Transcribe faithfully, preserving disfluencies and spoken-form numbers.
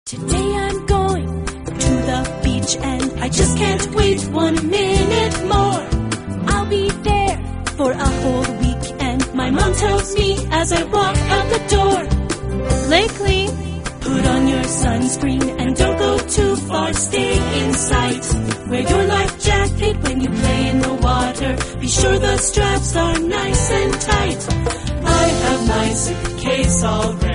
Today I'm going to the beach and I just can't wait one minute more. I'll be there for a whole week and my mom tells me as I walk out the door, Blakely, put on your sunscreen and don't go too far, stay in sight. Wear your life jacket when you play in the water. Be sure the straps are nice and tight. I have my suitcase all ready.